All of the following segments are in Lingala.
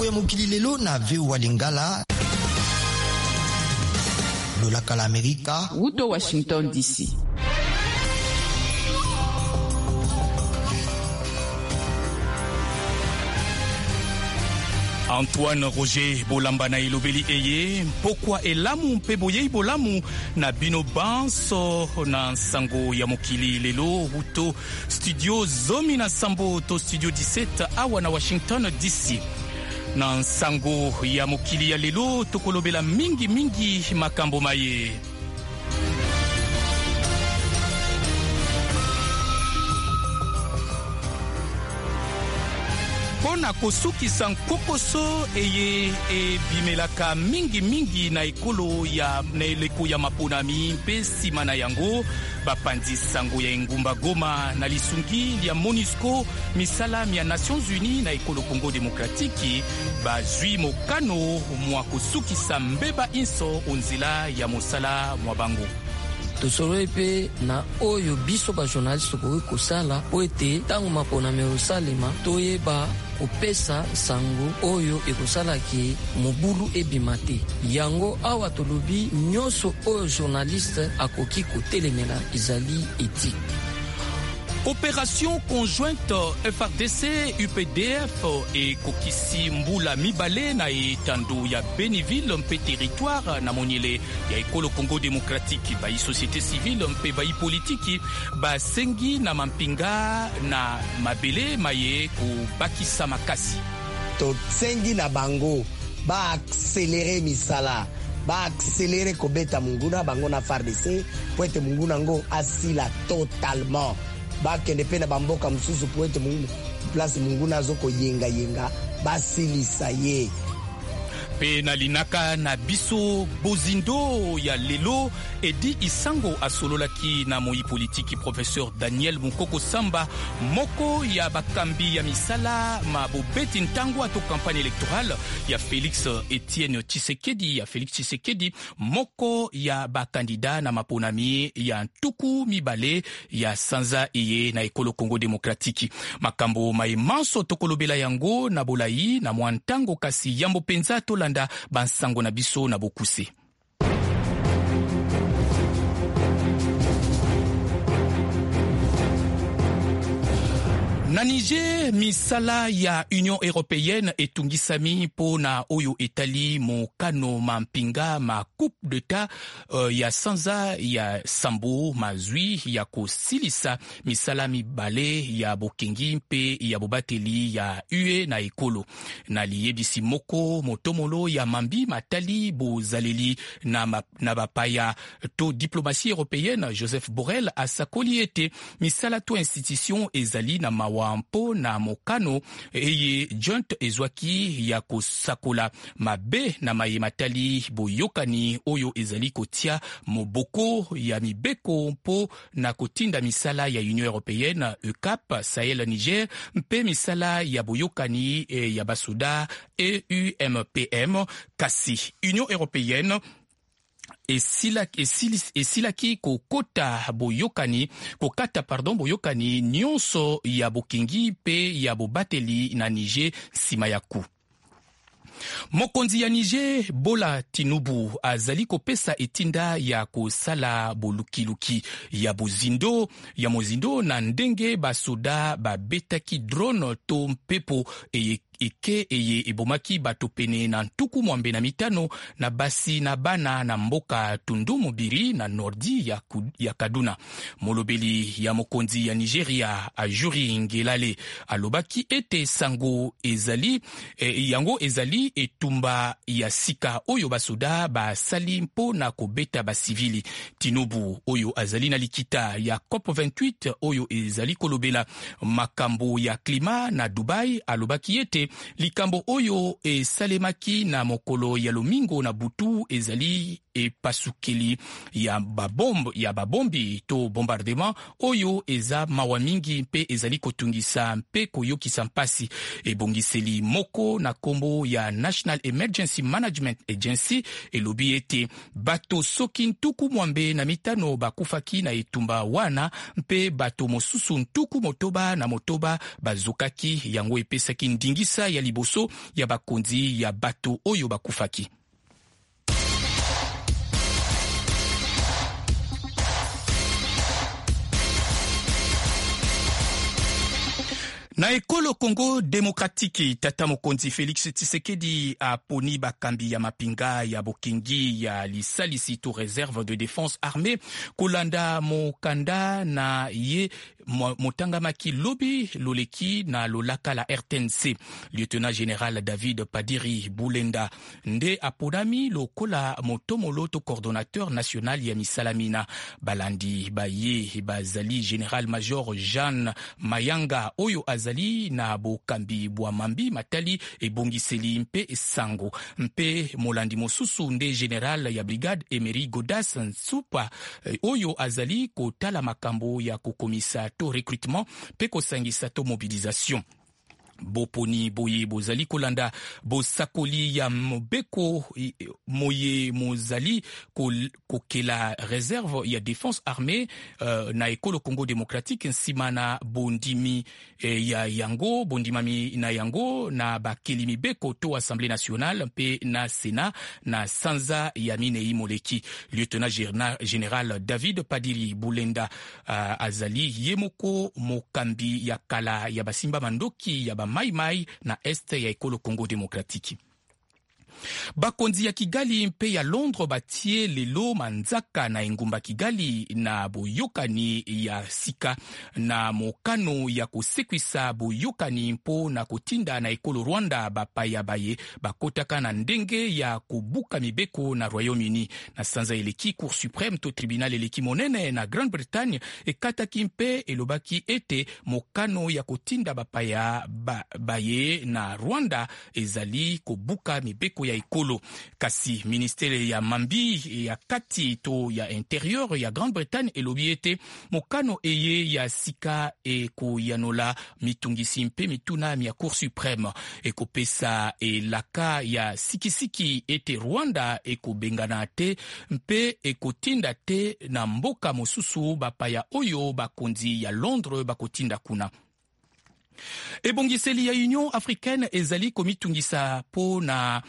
Sango ya mokili lelo na VOA Lingala. Lolaka la Amerika. Wuto Washington DC. Antoine Roger Bolamba na ilobeli eye pokwa elamu mpe boyei bolamu na bino banso na sango ya mokili lelo wuto studio zomi na sambo to studio 17 awa na Washington DC. Na sango ya mokili ya lelo tokolobela mingi makambo maye. Pona kosukisa nkokoso eye bimelaka mingi na ekolo ya na eleko ya maponami mpe nsima na yango bapandi sango ya engumba Goma na lisungi ya MONUSCO misala ya Nations Unies na ekolo Congo Demokratiki bazwi mokano mwa kosukisa mbeba inso onzela ya mosala mwa bango. Tosolo pe na oyo biso ba journaliste ko kosala po ete tango maponami osalema toyeba kopesa sango oyo ekosalaki mobulu ebimate yango awa tolobi nyonso oyo journaliste akoki kotelemela ezali éthique. Opération conjointe FARDC UPDF et kokisi mbula mibale na etando ya Beniville mpe territoire na moniele ya ekolo Congo Démocratique ba société civile mpe ba politiki ba sengi na mampinga na mabele maye ko bakisa makasi. To sengi na bango ba accélérer misala ba accélérer kobeta munguna bango na FARDC po ete munguna ngo asila totalement. Bakende pe na bamboka mususu po ete place munguna azoko yenga basilisa ye. Pe na linaka na biso bozindo ya lelo edi isango asololaki na moi politiki professeur Daniel Mukoko Samba moko ya bakambi ya misala mabobeti ntango ato campagne électorale ya Félix Tshisekedi moko ya bakandida na maponami ya ntuku mibale ya sanza iye na ekolo Congo Demokratiki. Makambo maimanso tokolobela yango na bolai na mwantango kasi yambo penza tolanda bansango na biso na bokuse. Na Niger, misala ya Union Européenne etungisami po na oyo etali mokano mampinga ma coupe d'État ya sanza ya sambo mazwi ya kosilisa misala mibale ya bokengi mpe ya bobateli ya UE na ekolo. Na liyebisi moko motomolo ya mambi matali bozaleli na bapaya to diplomatie européenne Joseph Borrell asakoli ete misala to institution ezali na mawa mpo na mokano eye joint ezwaki ya kosakola mabe na mayematali boyokani oyo ezali kotia moboko ya mibeko mpo na kotinda misala ya Union Européenne EUCAP Sahel Niger mpe misala ya boyokani ya basoda EUMPM kasi Union Européenne esilaki kokata boyokani nyonso ya bokengi pe ya bobateli na Niger nsima ya ku. Mokonzi ya Niger Bola Tinubu azali kopesa etinda ya kosala bolukiluki ya mozindo na ndenge basoda babetaki drone to mpepo eke eye ebomaki bato pene na ntuku mwambe na mitano na basi na bana na mboka Tundu Mobiri na nordi ya Kaduna. Molobeli ya mokonzi ya Nigeria Ajuri Ngelale alobaki ete sango yango ezali etumba ya sika oyo basoda basali mpo na kobeta basivili. Tinubu oyo azali na likita ya COP28 oyo ezali kolobela makambo ya klima na Dubai alobaki ete likambo oyo esalemaki na mokolo ya lomingo na butu ezali epasukeli ya babombi to bombardement oyo eza mawa mingi mpe ezali kotungisa mpe koyokisa mpasi. Ebongiseli moko na kombo ya National Emergency Management Agency elobi ete bato soki ntuku mwambe na mitano bakufaki na etumba wana mpe bato mosusu ntuku motoba na motoba bazokaki, yango epesaki ndingisa ya liboso ya bakonzi ya bato oyo bakufaki. Na ekolo Congo Demokratiki, tata mokonzi Félix Tshisekedi aponi bakambi ya mapinga ya bokengi ya lisalisi to réserve de défense armée kolanda mokanda na ye motangamaki lobi loleki na lolaka la RTNC. Lieutenant général David Padiri Bulenda nde aponami lokola motomolo to coordonnateur national ya misalamina. Balandi baye bazali général major Jean Mayanga oyo azali na bokambi bwa mambi matali ebongiseli mpe esango mpe molandi mosusu nde général ya brigade Emery Godas Nsupa oyo azali kotala makambo ya kokomisa to recrutement mpe kosangisa to mobilisation. Boponi boye bozali kolanda bosakoli ya mobeko moye mozali kokela réserve ya défense armée na ekolo Congo Démocratique nsima na bondimi ya yango bondimami na yango na bakeli mibeko to Assemblée nationale mpe na Sénat na sanza ya Minei Moleki. Lieutenant général David Padiri Bulenda azali yemoko mokambi ya kala ya basimba mandoki ya Mai na este ya ekolo Congo Demokratiki. Bakonzi ya Kigali mpe ya Londres batie lelo manzaka na engumba Kigali na boyokani ya sika na mokano ya kosekwisa boyokani mpo na kotinda na ekolo Rwanda bapaya baye bakotaka na ndenge ya kobuka mibeko na Royaume-Uni. Na sanza eleki Cour suprême to tribunal eleki monene na Grande-Bretagne ekataki mpe elobaki ete mokano ya kotinda bapaya baye na Rwanda ezali kobuka mibeko ya ekolo. Kasi ministere ya mambi ya kati to ya interieur ya Grande-Bretagne elobi ete mokano eye ya sika ekoyanola mitungisi mpe mituna ya Cour suprême ekopesa elaka ya sikisiki ete Rwanda ekobengana te mpe ekotinda te na mboka mosusu bapaya oyo bakonzi ya Londres bakotinda kuna. Ebongiseli ya Union africaine ezali komitungisa po na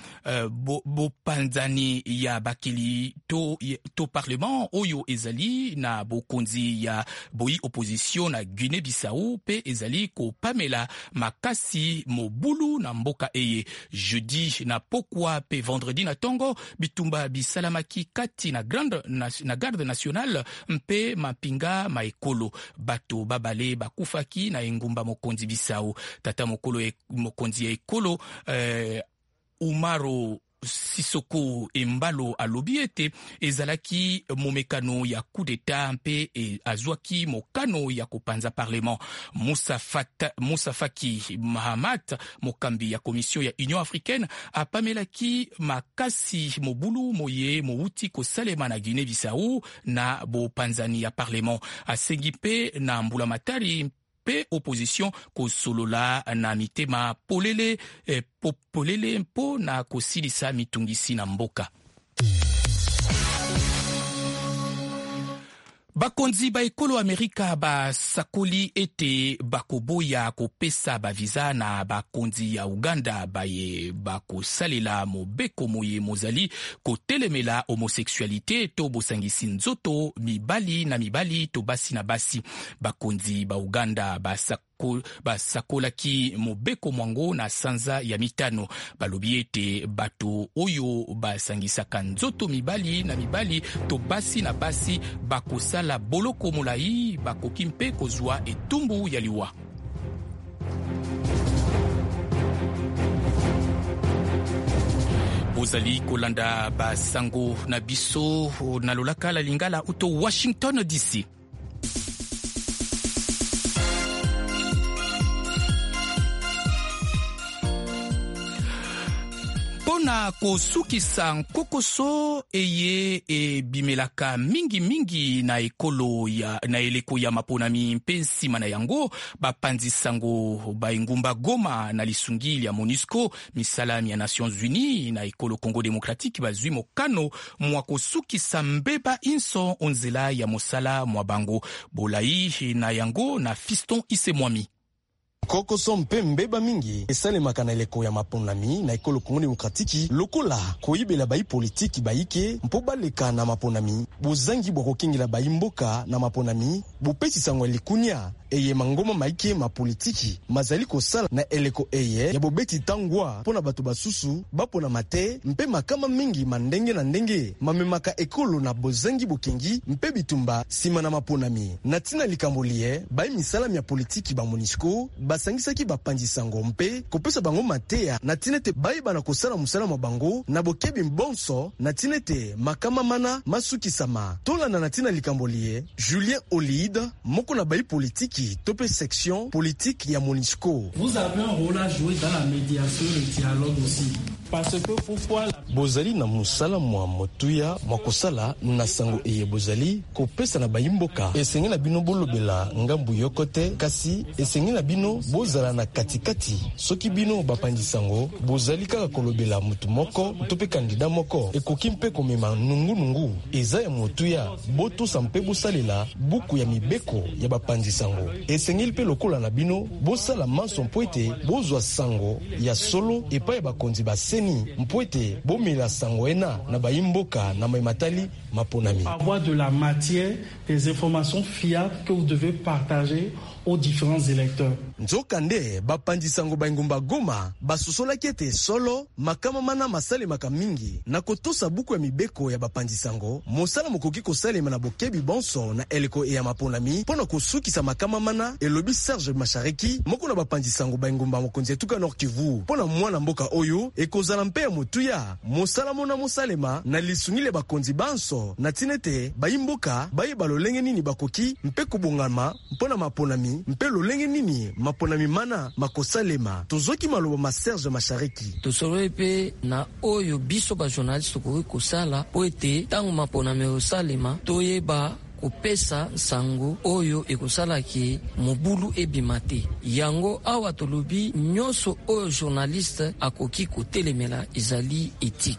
bopanzani ya bakili to parlement oyo ezali na bokonzi ya boyi opposition na Guinée-Bissau pe ezali kopamela makasi mobulu na mboka eye. Jeudi na pokwa pe vendredi na tongo bitumba bisalamaki kati na garde nationale mpe mapinga maekolo bato babale bakufaki na engumba mokonzi Bissau. Tata mokonzi ya ekolo Umaro Sisoko Embalo alobi ete ezalaki momekano ya coup d'état mpe azwaki mokano ya kopanza parlement. Moussa Faki Mahamat mokambi ya komisio ya Union africaine apamelaki makasi mobulu moye mouti kosalema na Guinée-Bissau na bopanzani ya parlement. Asengi pe na mbula matari pe opposition kosolola na mitema polele mpo na kosilisa mitungisi na mboka. Bakonzi ba ekolo Amerika basakoli ete bakoboya kopesa baviza na bakonzi ya Uganda baye bakosalela mobeko moye mozali kotelemela homosexualité to bosangisi nzoto mibali na mibali to basi na basi. Bakonzi ba Uganda basakolaki mobeko mwango na sanza ya mitano. Balobi ete bato oyo basangisaka nzoto mibali na mibali to basi na basi bakosala boloko molai bakoki mpe kozwa etumbu ya liwa. Bozali kolanda basango na biso na lolaka la lingala uto Washington DC. na kosukisa nkokoso eye ebimelaka mingi na ekolo na eleko ya maponami mpe nsima na yango bapanzi sango baingumba Goma na lisungi lya MONUSCO misalami ya Nations Unies na ekolo Congo Démocratique bazwi mokano mwa kosukisa mbeba inso onzela ya mosala mwa bango bolai na yango na Fiston Isemwami. Kokoso mpe mbeba mingi esalemaka na eleko ya maponami na ekolo Congo Démocratique lokola koyibela bayi politiki bayike mpo baleka na maponami bozangi bokokingela bayi mboka na maponami bopesi sango likunya eye mangoma maike mapolitiki mazali kosala na eleko eye ya bobeti tangwa mpona bato basusu bapona mate mpe makama mingi mandenge na ndenge mamemaka ekolo na bozangi bokengi mpe bitumba sima na maponami na tina likambolie bayi misalami ya politiki ba MONUSCO basangisaki bapanzi sango mpe kopesa bango mateya na tina ete bayeba na kosala musala mwa bango na bokebi mbonso na tina ete makama mana masukisama tolanda na tina likambolie Julien Olide moko na bayi politiki topé section politique ya MONUSCO. Vous avez un rôle à jouer dans la médiation et le dialogue aussi. Parce que pourquoi bozali na musala mwa motuya mwa kosala na sango eye bozali kopesa na bayimboka esenge na bino bolobela ngambu yokote kasi esenge na bino bozala na katikati soki bino bapandi sango bozali kaka kolobela mutu moko topé kandida moko ekoki mpe komema nungu eza ya motuya boto sampe bosalela buku ya mibeko ya bapandi sango esengeli mpe lokola na bino bosala manso mpo ete bozwa sango ya solo epai ya bakonzi baseni mpo ete bomela sango ena na bayimboka na maimatali maponami. Avoir de la matière, des informations fiables que vous devez partager aux différents électeurs. Nzokande bapandi sango baingumba Goma basusolaki ete solo makama mana masalemaka mingi na kotosa buku ya mibeko ya bapandi sango mosala mokoki kosalema na bokebi bonso na eleko ya maponami mpona kosukisa makama mana elobi Serge Mashareki moko na bapandi sango baingumba mokonzi etuka Nord Kivu mpona mwana mboka oyo ekozala mpe ya motuya mosala mona mosalema na lisungile bakonzi banso na tinete bayimboka bayeba lolenge nini bakoki mpe kobongama mpona maponami mpe lolenge nini maponami mana makosalema tozoki maloba ma Serge Mashareki tosolo epe na oyo biso ba journaliste ko kosala po ete tango maponami osalema toyeba kopesa sango oyo ekosalaki mobulu ebimate yango awa tolobi nyoso oyo journaliste akoki kotelemela ezali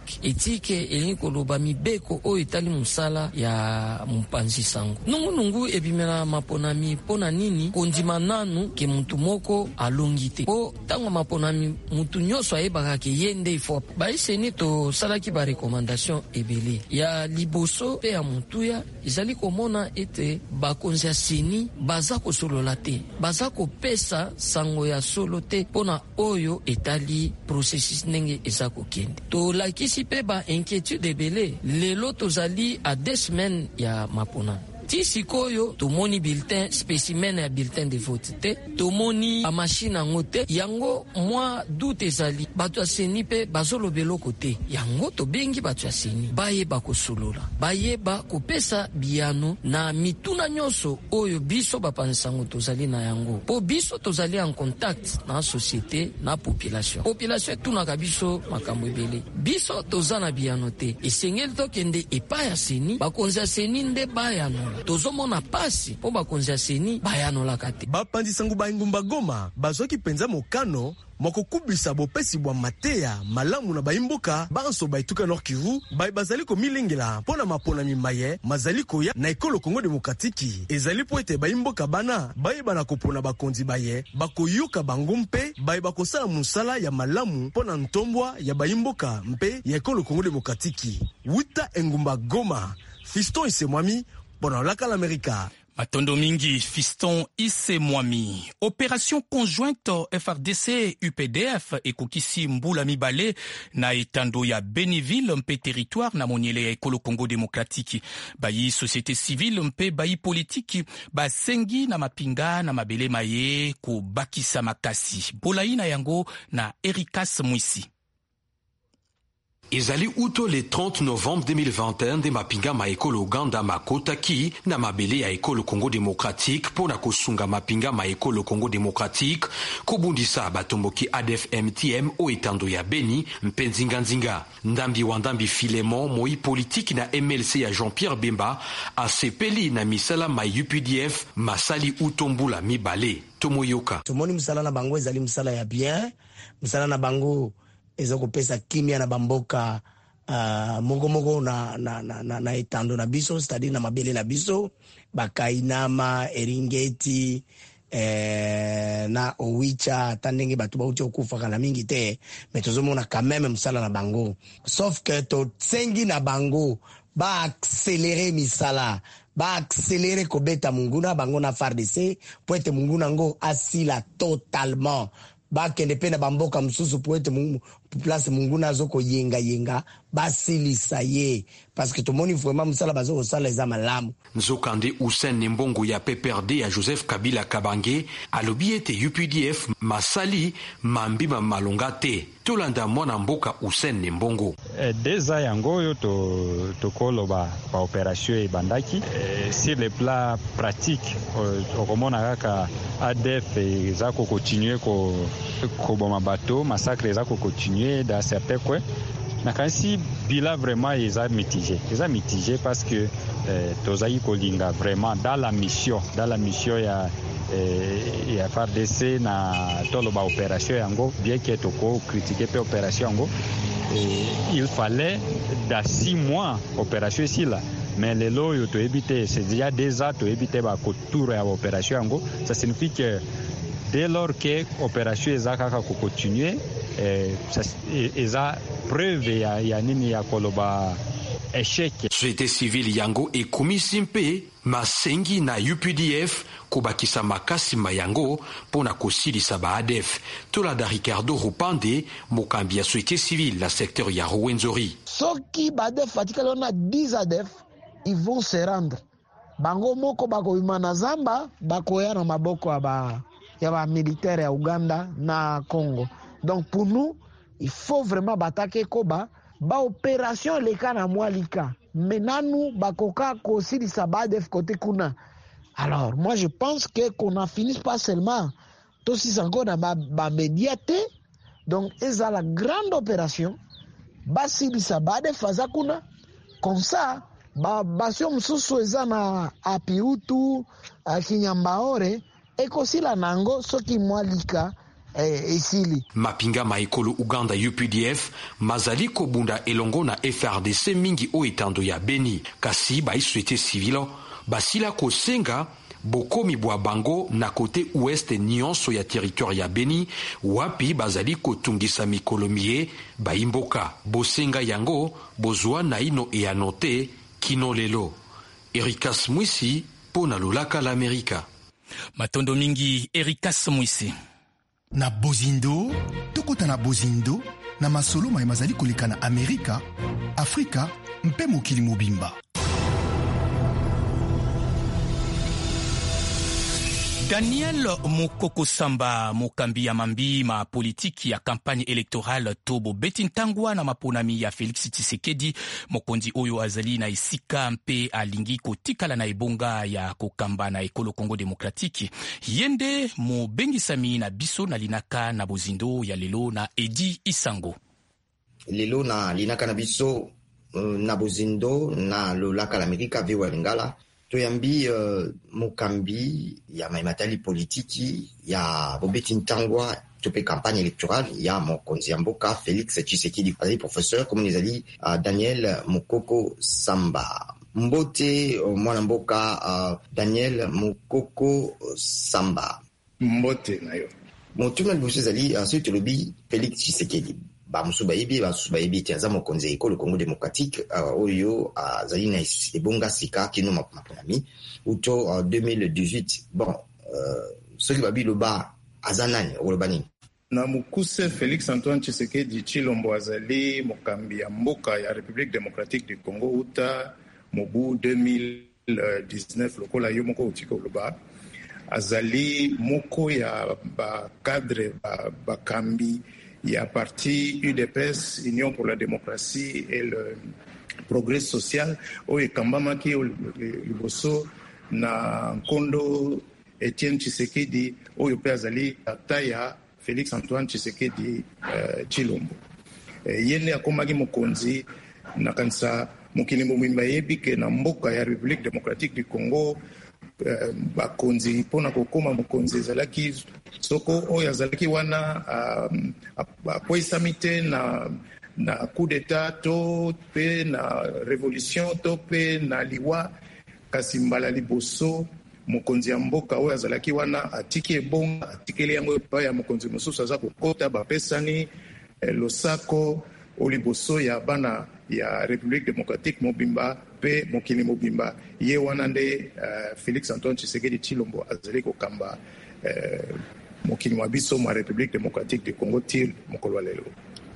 etike elingi koloba mibeko oyo etali musala ya mpanzi sango nungu ebimela maponami pona nini kondima nanu ke mutu moko alongi te po tango maponami mutu nyoso ayebaka ke yende ifo baiseni tosalaki ba recommandation ebele ya liboso pe ya mutuya ezali komona ete bakonzi ya seni baza kosolola te baza kopesa sango ya solo te pona oyo etali processus ndenge eza kokende tolakisi pe ba inquiétude ebele lelo tozali a 2 semaines ya mapona ti sikoyo tomoni bulletin spécimen ya bulletin de vote te tomoni machine yango te yango mwa doute ezali bato ya seni mpe bazolobela oko te yango tobengi bato ya seni bayeba kosolola bayeba kopesa biyano na mituna nyonso oyo biso bapanzisango tozali na yango po biso tozali en contact na société na population etunaka biso makambo ebele biso toza na biyano te esengeli tokende epai ya seni bakonzi ya seni nde bayanola tozomona pasi po bakonzi ya seni bayanolaka te bapandi sango baingumba Goma bazwaki penza mokano mokokubisa bopesi bwa mateya malamu na bayimboka banso baituka Nord Kivu bazali komilengela mpona maponami maye mazali koya na ekolo Congo Démocratique ezali po ete bayimboka bana bayeba na kopona bakonzi baye bakoyoka bango mpe bayeba kosala musala ya malamu mpona ntombwa ya bayimboka mpe ya ekolo Congo Démocratique wuta engumba Goma Fiston Isemwami pendant l'América. Matondo mingi Fiston Isemwami. Opération conjointe FRDC UPDF ekokisi mbula mibale na etando ya Beniville mpe territoire na moniele ya ekolo Congo Démocratique. Bayi société civile mpe bayi politique basengi na mapinga na mabele maye ko bakisa makasi. Bolayi na yango na Erikas Mwisi. ezali uto le 30 novembre 2021 nde mapinga ma ekolo Uganda makotaki na mabele ya ekolo Congo démocratique pona kosunga mapinga ma ekolo Congo démocratique kobundisa batomboki ADF MTM o etando ya Beni mpenzinga ndambi wa ndambi Filemon moi politique na MLC ya Jean-Pierre Bemba asepeli na misala ma UPDF masali utombula mibale tomoyoka tomoni misala na bango ezali misala ya bien misala na bango ezoko pesa kimia na bamboka moko na etando na biso c'est-à-dire na mabele na biso bakainama Eringeti na Owicha tandenge batu bauti okufa kana mingi te mais tozomona quand même misala na bango sauf que to tsengi na bango ba accélérer misala ba accélérer kobeta munguna bango na FARDC po ete munguna ngo asila totalement bakende pe na bamboka msusu po ete place munguna zoko yenga basilisa ye parce que tomoni vraiment musala bazo osala eza malamu. Nzokande Hussein Nembongo ya PPRD ya Joseph Kabila Kabange alobi ete UPDF masali mambima malonga te tolanda mwana mboka Hussein Nembongo deza yango yo tokolo ba opération ebandaki sur le plan pratique okomona kaka ADF ezako continuer ko boma bateau massacre ezako continuer dans certains coins na kansi bila vraiment eza mitigé parce que tozai kolinga vraiment dans la mission ya FARDC na tolo ba opération yango bien que toko critiquer pe opération yango il fallait dans 6 mois opération ici là mais les lois to éviter c'est déjà déjà to éviter ba tour ya opération yango ça signifie que dès lors que opération ezaka ko continuer eza preuve ya nini ya koloba échec. Société civile yango ekomisi mpe masengi na UPDF kobakisa makasi mayango pona kosilisa ba ADF tolanda Ricardo Rupande mokambi ya société civile la secteur ya Rwenzori. Soki ba ADF fatikala na 10 ADF ils vont se rendre bango moko bako imana zamba bakoya na maboko ya ba militaire ya Uganda na Congo. Donc pour nous il faut vraiment batake koba ba opération leka na mwalika menanu bakoka kosilisa ba ADF côté kuna. Alors moi je pense que qu'on a fini pas seulement tout si encore na ba médiaté donc eza la grande opération basilisa ba ADF azakuna comme ça basio msusu eza na apiutu kinyambaore ekosila nango soki mwalika esili. Mapinga maekolo Uganda UPDF mazali kobunda elongo na FRDC mingi o etando ya Beni kasi ba société civile basila kosenga bokomi bwa bango na kote ouest nyonso ya territoire ya Beni wapi bazali kotungisa mikolo mie baimboka bosenga yango bozwa na ino e anote kino lelo. Erikas Mwisi pona lolaka l'Amerika. Matondo mingi Erikas Mwisi. Na bozindo tokota na bozindo na masolo mazali koleka na Amerika Afrika mpe mokili mobimba. Daniel Mukoko Samba mokambi ya mambi ma politiki ya kampagne électorale tobo betintangwa na maponami ya Félix Tshisekedi mokonzi oyo azali na isika mpe alingi kotikala na ebonga ya kokamba na ekolo Congo démocratique yende mo bengisami na biso na linaka na bozindo ya lelo na Edi Isango. Lelo na linaka na biso na bozindo na lolaka l'Amerika viwa Lingala toyambi mokambi ya maimatali politiki ya bobeti ntangwa tope campagne électorale ya mokonzi ya mboka Félix Tshisekedi azali professeur comme nezali Daniel Mukoko Samba mbote mwana mboka Daniel Mukoko Samba mbote na yo motuna liboso ezali ensuite lobi Félix Tshisekedi bamusu bayebi ete aza mokonzi ya ekolo Congo démocratique oyo azali na ebonga sika kino maponami uto 2018 bon soki babiloba aza nani oloba nini na mukuse Félix Antoine Tshisekedi Tshilombo azali mokambi ya mboka ya République démocratique du Congo uta mobu 2019 lokola yo moko utika oloba azali moko ya ba cadre bakambi il y a parti UDPS, Union pour la démocratie et le progrès social, oyo ekambamaki liboso na Nkondo Etienne Tshisekedi oyo pe azali tata ya Félix Antoine Tshisekedi Tshilombo. Yene akomaki mokonzi na kanisa mokili mobimba yebi ke na mboka ya République démocratique du Congo bakonzi mpona kokoma mokonzi ezalaki soko oyo azalaki wana apoisami te na coup d'état to pe na révolution to pe na liwa, kasi mbala liboso mokonzi ya mboka oyo azalaki wana atiki ebonga atikeli yango epai ya mokonzi mosusu aza kokota bapesani losako oliboso ya bana ya République démocratique mobimba pe mokili mobimba ye wana nde Félix Antoine Tshisekedi Tshilombo azali kokamba mokili mwa biso mwa République démocratique du Congo til mokolo lelo.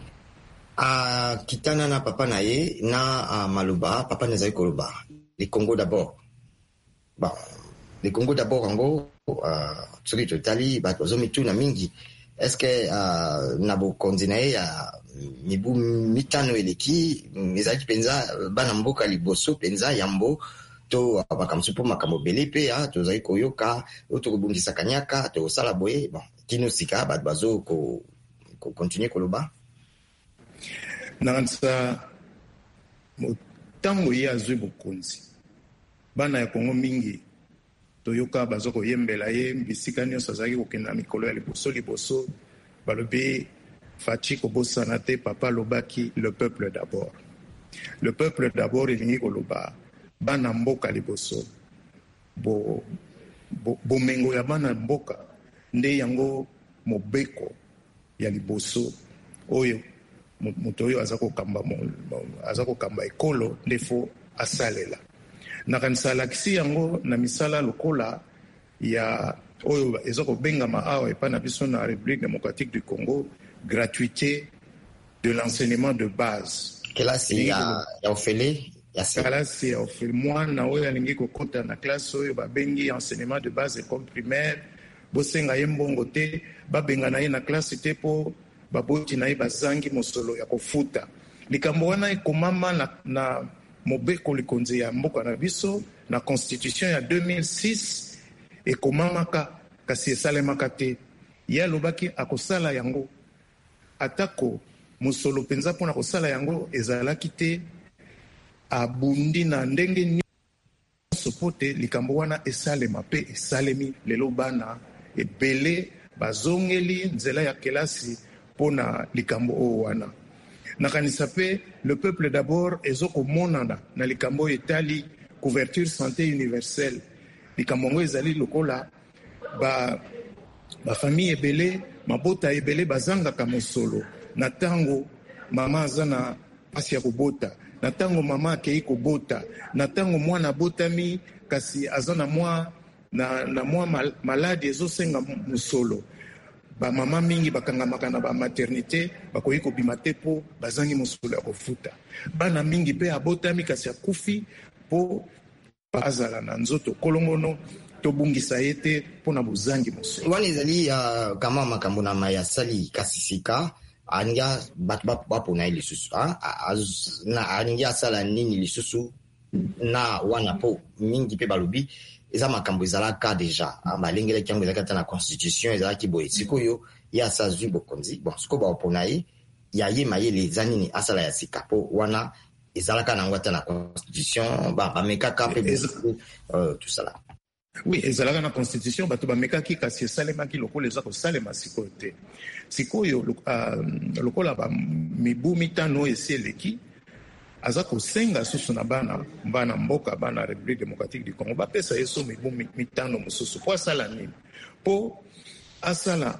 Kitana na papa na ye na maloba papa nezali koloba le Congo d'abord. Bon, le Congo d'abord ango soki totali bato bazomituna mingi. Est-ce que na bokonzi na ye ya mibu mitano eleki ezalaki penza bana mboka liboso penza yambo to bakamsu mpo makambo bele mpe tozali koyoka oyo tokobungisa kanyaka tokosala boye bon kino sika bato bazo continue koloba nansa motango ye azwi bokonzi bana ya Kongo mingi toyoka bazo koyembela ye bisika nyonso azalaki kokenda mikolo ya liboso balobi fachi kobosana te papa lobaki le peuple d'abord. Le peuple d'abord elingi koloba bana mboka liboso bomengo ya bana mboka nde yango mobeko ya liboso oyo moto oyo aza kokamba ekolo nde fo asalela nakanisa alakisi yango na misala lokola ya oyo eza kobengama awa epai na biso na République démocratique du Congo gratuité de l'enseignement de base. Kelasi ya ofele kalasi ya ofele mwana oyo alingi kokota na classe oyo babengi enseignement de base école primaire bosenga ye mbongo te babenga na ye na classe te po baboti na ye bazangi mosolo ya kofuta likambo wana ekomama na mobeko likonzi ya mboka na biso na constitution ya 2006 ekomamaka kasi esalemaka te ye alobaki akosala yango atako mosolo penza mpona kosala yango ezalaki te abundi na ndenge nyonso po te likambo wana esalema mpe esalemi lelo bana ebele bazongeli nzela ya kelasi mpona likambo oyo wana nakanisa mpe le peuple d'abord ezokomonana na likambo oyo etali couverture santé universelle likambo yango ezali lokola bafamille ebele mabota ebele bazangaka mosolo na ntango mama aza na pasi ya kobota na ntango mama akei kobota na ntango mwana abotami kasi aza na mwa maladi ezosenga mosolo bamama mingi bakangamaka na bamaternité bakoki kobima te mpo bazangi mosolo ya kofuta bana mingi mpe abotami kasi akufi mpo azala na nzoto kolongono tobungisa ye te mpona bozangi mosolo wana ezali kama makambo na maya sali kasi sika aninga bato bapona ye lisusu aningi asala nini lisusu na wana po mingi mpe balobi eza makambo ezalaka deja balengelaki yango ezalaki ata na constitution ezalaki boye sikoyo ye asazwi bokonzi bon sikoyo baopona ye ya ye mayele eza nini asala ya sika po wana ezalaka nango ata na constitution bamekaka mpe tout ça là. Oui, ezalaka na constitution bato bamekaki kasi esalemaki lokola eza kosalema sikoyo te sikoyo lokola mibu mitano esi eleki aza kosenga susu na bana mboka bana République démocratique du Congo bapesa ye so mibu mitano mosusu po asala nini po asala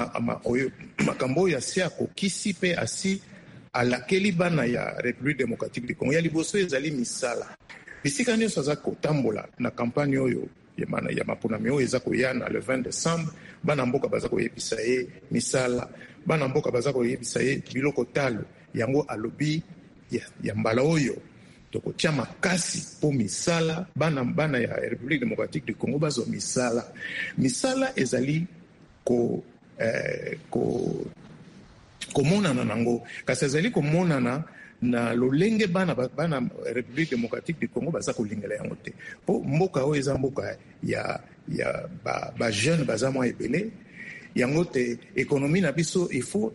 makambo oyo asi akokisi mpe asi alakeli bana ya République démocratique du Congo ya liboso ezali misala bisika nyonso aza kotambola na kampagne oyo ya maponami oyo eza koya na le 20 décembre bana mboka baza koyebisa ye misala bana mboka baza koyebisa ye biloko talo yango alobi ya mbala oyo tokotia makasi po misala bana ya République démocratique du Congo bazo misala ezali komonana nango kasi ezali komonana na lolenge bana République démocratique du Congo baza kolingela yango te po mboka oyo eza mboka ya ba jeune baza mwa ebele yango te économie na biso il faut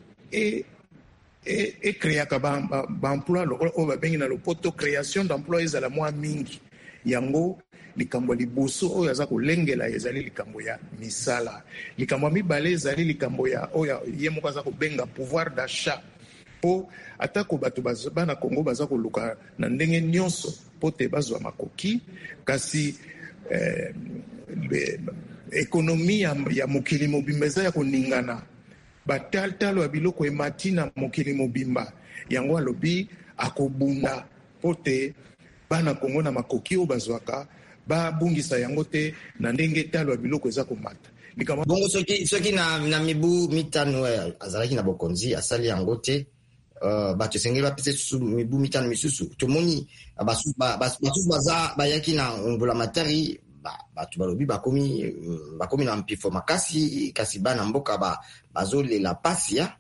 créaka ba emploi oyo babengi na lopoto création d'emploi ezala mwa mingi yango likambo ya liboso oyo aza kolengela ezali likambo ya misala likambo ya mibale ezali likambo ya oyo ye moko aza kobenga pouvoir d'achat po atako bato bana Congo baza koluka na ndenge nyonso po te bazwa makoki kasi ekonomi ya mokili mobimba eza ya koningana bataltalo ya biloko emati na mokili mobimba yango alobi akobunda po te bana Congo na makoki oyo bazwaka babungisa yango te na ndenge talo ya biloko eza komata bongo soki na mibu mitano azalaki na bokonzi asali yango te bato esengeli bapesa susu mibu mitano misusu tomoni basusu bayaki na mbulamatari bato balobi bakomi na mpifo makasi kasi bana mboka bazolela pasi ya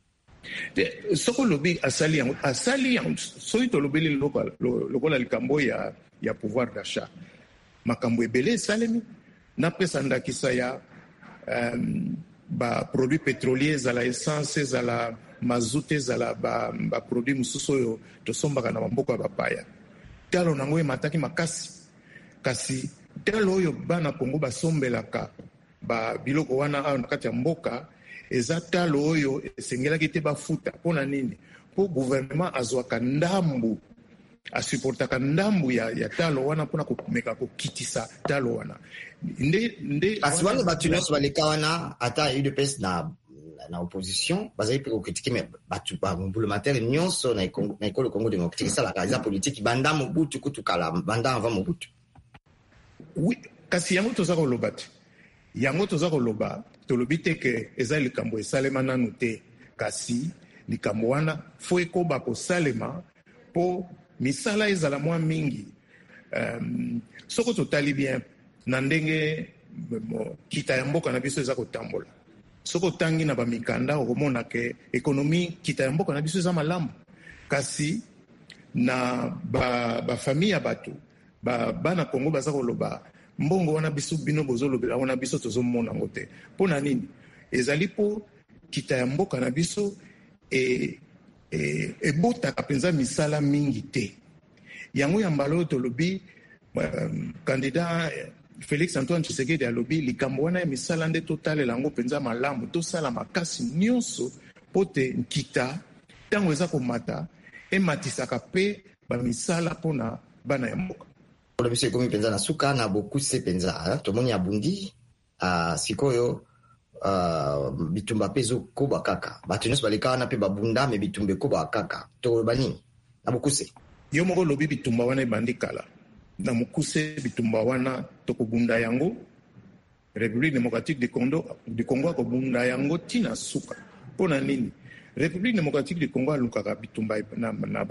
soko olobi asali yango soki tolobeli lokola likambo ya pouvoir d'achat makambo ebele esalemi napesa ndakisa ya baproduit pétrolier ezala essence ezala mazout ezala baproduit mosusu oyo tosombaka na bamboka ya bapaya talo nango emataki makasi kasi talo oyo bana Congo basombelaka biloko wana ayo na kati ya mboka eza talo oyo esengelaki te bafuta mpona nini po gouvernement azwaka ndambu asupportaka ndambu ya talo wana mpona komeka kokitisa talo wana kasi wana bato nyonso baleka wana ata UDPS na opposition bazali mpe kokritike me bato bambulematere nyonso na ekolo Congo démocratique esalaka eza politiki banda mobutu kutukala banda avant mobutu oui kasi yango toza koloba te yango toza koloba tolobi te ke eza likambo esalema nanu te kasi likambo wana fo ekoba kosalema po misala ezala mwa mingi soko totali bien na ndenge kita ya mboka na biso eza kotambola soko tangi na bamikanda okomona ke ekonomi kita ya mboka na biso eza malamu kasi na bafamille ya bato bana Congo baza koloba mbongo wana biso bino bozolobela wana biso tozomona yango te mpona nini ezali po kita ya mboka na biso ebotaka mpenza misala mingi te yango ya mbala oyo tolobi candidat Félix Antoine Tshisekedi alobi likambo wana ya misala nde totalela yango mpenza malamu tosala makasi nyonso po te nkita ntango eza komata ematisaka mpe bamisala mpona bana ya mboka biso ekomi mpenza na suka na bokuse mpenza tomoni abundi sikoyo bitumba mpe ezokoba kaka bato nyonso baleka wana mpe babunda me bitumba ekoba kaka tokoloba nini na bokuse yo moko olobi bitumba wana ebandi kala na mokuse bitumba wana tokobunda yango République démocratique du Congo akobunda yango tina suka mpona nini République démocratique du Congo alukaka bitumba na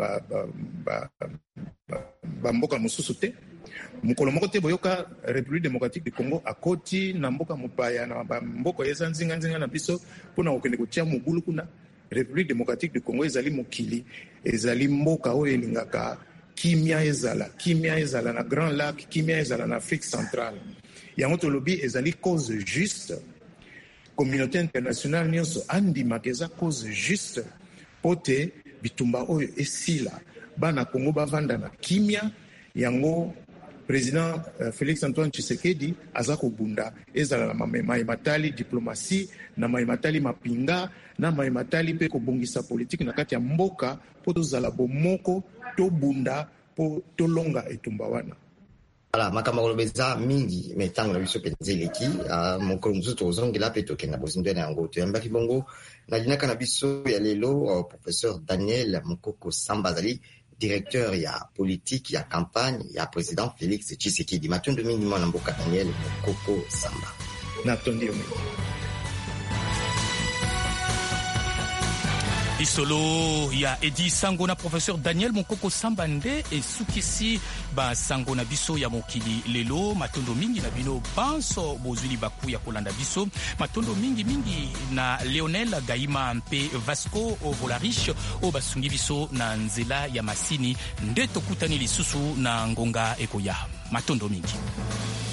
bamboka mosusu te mokolo moko te boyoka République démocratique du Congo akoti na mboka mopaya na bamboka eza nzinga na biso mpona kokende kotia mobulu kuna République démocratique du Congo ezali mokili ezali mboka oyo elingaka kimia ezala na Grand Lac kimia ezala na Afrique centrale yango tolobi ezali cause juste communauté internationale nyonso andimaka eza cause juste po te bitumba oyo esila bana Congo bavanda na kimia yango président Félix Antoine Tshisekedi aza kobunda ezala na maimatali diplomatie na maimatali mapinga na maimatali mpe kobongisa politique na kati ya mboka po tozala bomoko tobunda po tolonga etumba wana ala makambo kolobeza mingi me ntango na biso mpenza eleki mokolo mosusu tozongela mpe tokenda bozindo na yango toyambaki bongo na linaka na biso ya lelo professeur Daniel Mukoko Samba azali directeur ya politique ya campagne ya président Félix Tshisekedi matondo mingi mwana mboka Daniel Mukoko Samba natondi yo Lisolo ya Edi Sango na professeur Daniel Mokoko Sambande e sukisi ba sango na biso ya mokili lelo matondo mingi na bino banso bozuli baku ya kolanda biso matondo mingi na Lionel Gaima mpe Vasco Volarich o basungi biso na nzela ya masini nde tokutani lisusu na ngonga ekoya matondo mingi.